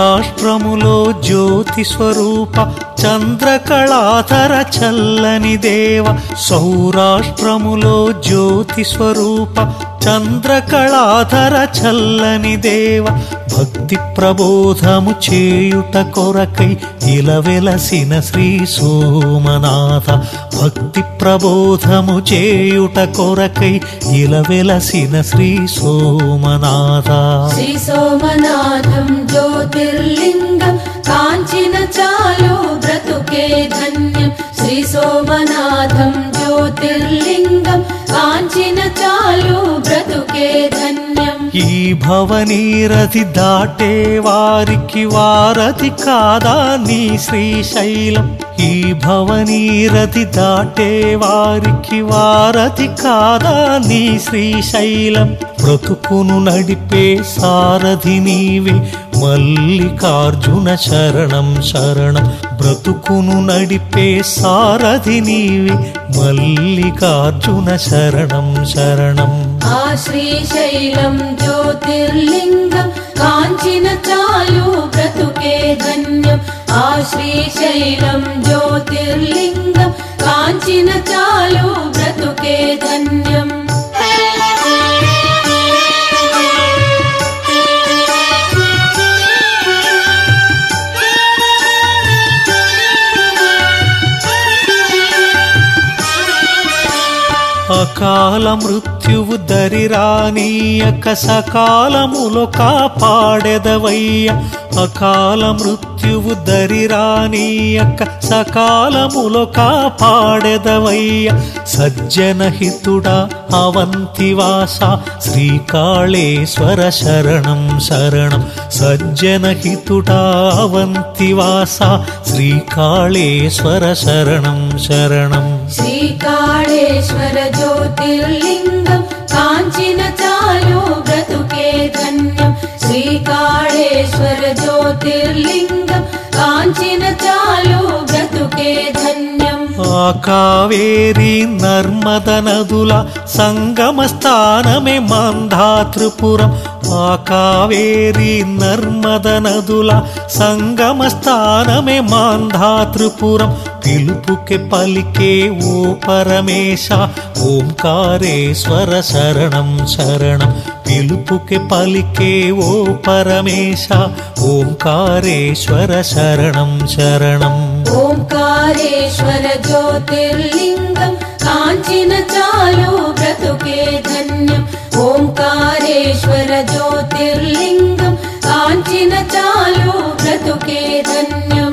సౌరాష్ట్రములో జ్యోతి స్వరూప చంద్రకళాధర చల్లని దేవ. సౌరాష్ట్రములో జ్యోతి స్వరూప చంద్రకళాధర చల్లని దేవ. భక్తి ప్రబోధము చేయుట కొరకై ఇలవెలసిన శ్రీ సోమనాథ. భక్తి ప్రబోధము చేయుట కొరకై ఇలవెలసిన శ్రీ సోమనాథ. శ్రీ సోమనాథం జ్యోతిర్లింగం కాంచిన చాలు బ్రతుకే ధన్యం. శ్రీ సోమనాథం జ్యోతిర్లింగం కాంచిన చాలు బ్రతుకే ధన్యం. ఈ భవనీరథి దాటే వారికి వారధి కాదా నీ శ్రీశైలం. ఈ భవనీరథి దాటే వారికి వారధి కాదా నీ శ్రీశైలం. బ్రతుకును నడిపే సారథి నీవే మల్లికార్జున శరణం శరణం. బ్రతుకును నడిపే సారథి నీవే మల్లికార్జున శరణం శరణం. ఆ శ్రీశైలం జ్యోతిర్లింగం కాంచిన చాలు బ్రతుకే ధన్యం. ఆ శ్రీశైలం జ్యోతిర్లింగం కాంచిన చాలు బ్రతుకే ధన్యం. అకాల మృత్యువు దరిరానీయక సకాలములో కాపాడెదవయ్య. అకాల మృత్యువు దరిరానీయక సకాలములో కాపాడెదవయ్య. సజ్జన హితుడా అవంతివాస శ్రీకాళేశ్వర శరణం శరణం. సజ్జన హితుడా అవంతివాస శ్రీకాళేశ్వర శరణం శరణం. శ్రీకాళేశ్వర జ్యోతిర్లింగం కాంచిన చాలు బ్రతుకే ధన్యం. శ్రీకాళేశ్వర జ్యోతిర్లింగం కాంచిన చాలు బ్రతుకే ధన్యం. ఆ కావేరి నర్మద నదుల సంగమ స్థానమే మాంధాతృపురం. ఆ కావేరి నర్మద నదుల సంగమ స్థానమే మాంధాతృపురం. పిలుపుకే పలికే ఓ పరమేశ ఓంకారేశ్వర శరణం శరణం. పిలుపుకే పలికే ఓ పరమేశ ఓంకారేశ్వర శరణం శరణం. ఓంకారేశ్వర జ్యోతిర్లింగం కాంచిన చాలు బ్రతుకే ధన్యం. ఓంకారేశ్వర జ్యోతిర్లింగం కాంచిన చాలు బ్రతుకే ధన్యం.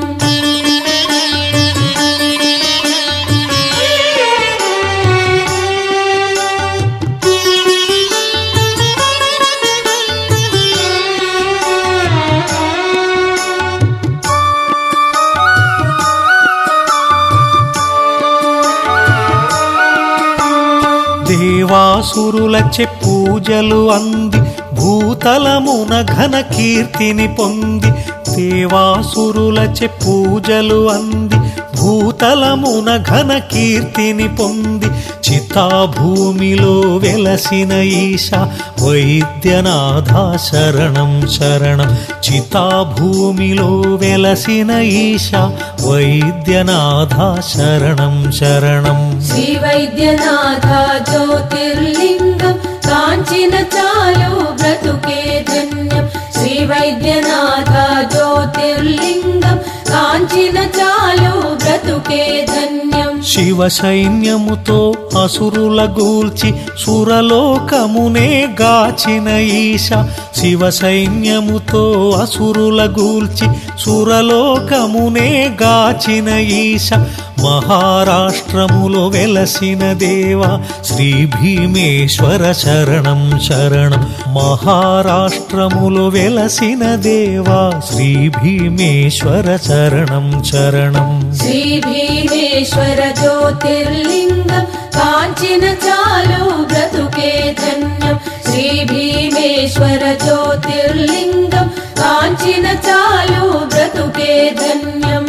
దేవాసురులచే పూజలు అంది భూతలమున ఘన కీర్తిని పొంది. దేవాసురులచే పూజలు అంది భూతలమున ఘన కీర్తిని పొంది. చితాభూమిలో వెలసిన ఈశ వైద్యనాథ శరణం శరణం. చితాభూమిలో వెలసిన ఈశ వైద్యనాథ శరణం శరణం. శ్రీ వైద్యనాథ జ్యోతిర్లింగం కాంచిన చాలు బ్రతుకే ధన్యం. శ్రీ వైద్యనాథ జ్యోతిర్లింగం కాంచిన చాలు బ్రతుకే ధన్యం. శివ సైన్యముతో అసురుల గూల్చి సురలోకమునే గాచిన ఈశ. శివ సైన్యముతో అసురుల గూల్చి సురలోకమునే గాచిన ఈశ. మహారాష్ట్రములో వెలసిన దేవ శ్రీ భీమేశ్వర శరణం శరణం. మహారాష్ట్రములో వెలసిన దేవ శ్రీ భీమేశ్వర శరణం శరణం. శ్రీ భీమేశ్వర జ్యోతిర్లింగం కాంచిన చాలు బ్రతుకే ధన్యం. శ్రీ భీమేశ్వర జ్యోతిర్లింగం కాంచిన చాలు బ్రతుకే ధన్యం.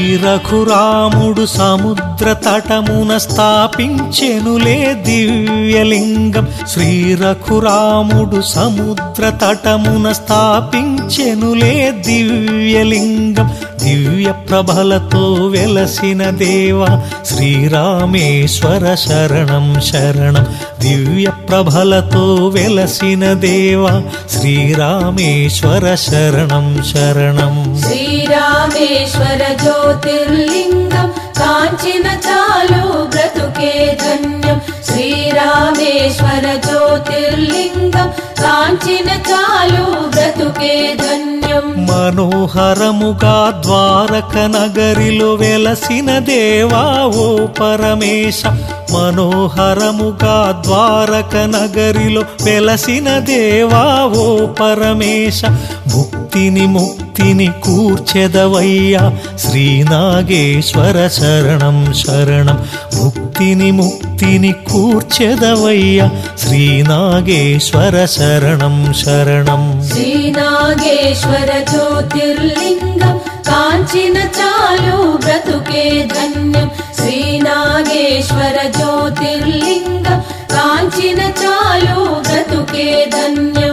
రఘురాముడు సముద్ర తటమున స్థాపించెనులే దివ్యలింగం. శ్రీ రఘురాముడు సముద్ర తటమున స్థాపించెనులే దివ్యలింగం. దివ్య ప్రభలతో వెలసిన దేవా శ్రీరామేశ్వర శరణం శరణం. దివ్య ప్రభలతో వెలసిన దేవా శ్రీరామేశ్వర శరణం శరణం. శ్రీరామేశ్వర జ్యోతిర్లింగం కాంచిన చాలు బ్రతుకే ధన్యం. శ్రీరామేశ్వర జ్యోతిర్లింగం కాంచిన చాలు బ్రతుకే ధన్యం. మనోహరముగా ద్వారక నగరిలో వెలసిన దేవా ఓ పరమేశ. మనోహరముగా ద్వారక నగరిలో వెలసిన దేవా ఓ పరమేశ. ముక్తిని కూర్చెదవయ్యా శ్రీనాగేశ్వర శరణం శరణం. ముక్తిని కూర్చెదవయ్యా శ్రీనాగేశ్వర శరణం శరణం. శ్రీనాగేశ్వర జ్యోతిర్లింగం కాంచిన చాలు బ్రతుకే ధన్యం. శ్రీనాగేశ్వర జ్యోతిర్లింగం కాంచిన చాలు బ్రతుకే ధన్యం.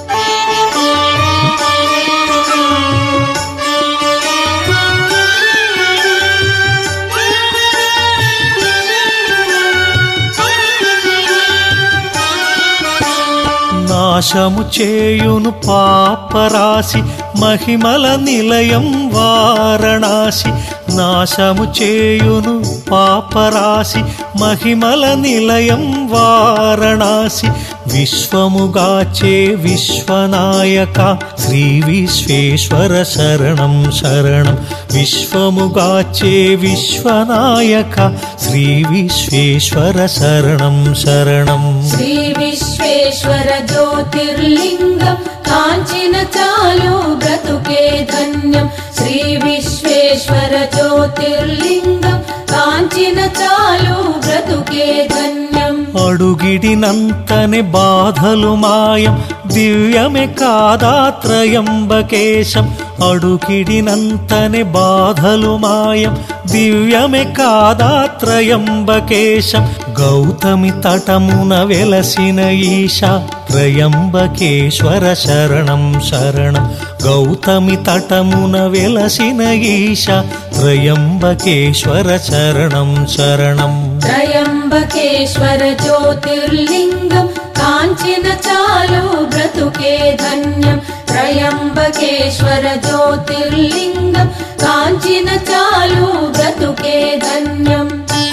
నాశము చేయును పాపరాశి మహిమల నిలయం వారణాసి. నాశము చేయును పాపరాశి మహిమల నిలయం వారణాసి. విశ్వముగాచే విశ్వనాయక శ్రీ విశ్వేశ్వర శరణం శరణం. విశ్వముగాచే విశ్వనాయక శ్రీ విశ్వేశ్వర శరణం శరణం. శ్రీ విశ్వేశ్వర జ్యోతిర్లింగం కాంచిన చాలు బ్రతుకే ధన్యం. శ్రీ విశ్వేశ్వర జ్యోతిర్లింగం కాంచిన చాలు బ్రతుకే ధన్యం. అడుగిడినంతనే బాధలు మాయం దివ్యమే కాదా త్రయంబకేశం. అడుగిడినంతనే బాధలు మాయం దివ్యమే కాదా త్రయంబకేశం. గౌతమి తటమున వెలసిన ఈశా త్రయంబకేశ్వర శరణం శరణం. గౌతమి తటమున వెలసిన ఈశా త్రయంబకేశ్వర శరణం శరణం. త్రయంబకేశ్వర జ్యోతిర్లింగం కాంచిన చాలు బ్రతుకే ధన్యం. త్రయంబకేశ్వర జ్యోతిర్లింగం కాంచిన చాలు బ్రతుకే ధన్యం.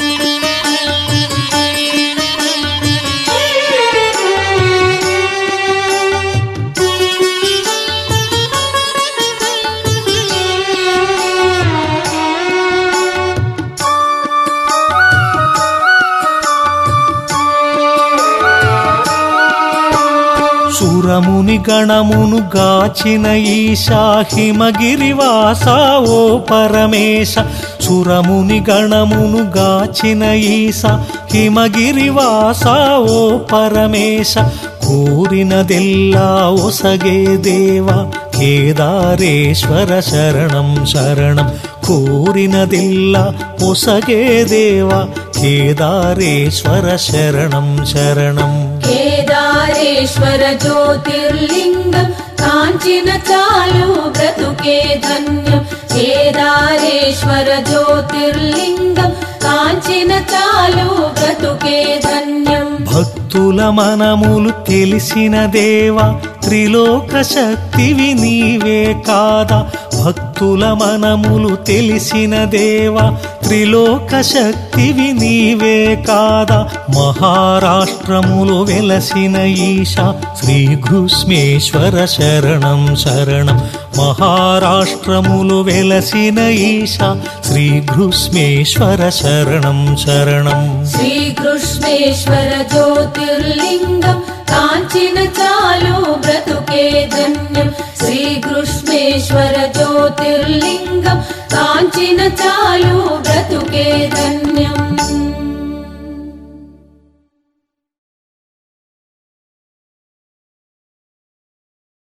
సురముని గణమును గాచిన ఈశా హిమగిరివాస ఓ పరమేశ. సురముని గణమును గాచిన ఈశా హిమగిరివాస ఓ పరమేశ. కోరినదెల్లా ఒసగే దేవా కేదారేశ్వర శరణం శరణం. కోరినదెల్లా ఒసగే దేవా కేదారేశ్వర శరణం శరణం. కేదారేశ్వర జ్యోతిర్లింగం కాంచిన చాలు బ్రతుకే ధన్యం. కేదారేశ్వర జ్యోతిర్లింగం కాంచిన చాలు బ్రతుకే ధన్యం. భక్తుల మనములు తెలిసిన దేవా త్రిలోక శక్తివి నీవే కాదా. భక్తుల మనములు తెలిసిన దేవా త్రిలోక శక్తివి నీవే కాదా. మహారాష్ట్రములో వెలసిన ఈశా శ్రీకృష్ణేశ్వర శరణం శరణం. మహారాష్ట్రములో వెలసిన ఈశా శ్రీకృష్ణేశ్వర శరణం శరణం. శ్రీకృష్ణేశ్వర జ్యోతిర్లింగం కాంచిన చాలు బ్రతుకే ధన్యం. శ్రీకృష్ణేశ్వర జ్యోతిర్లింగం కాంచిన చాలు బ్రతుకే ధన్యం.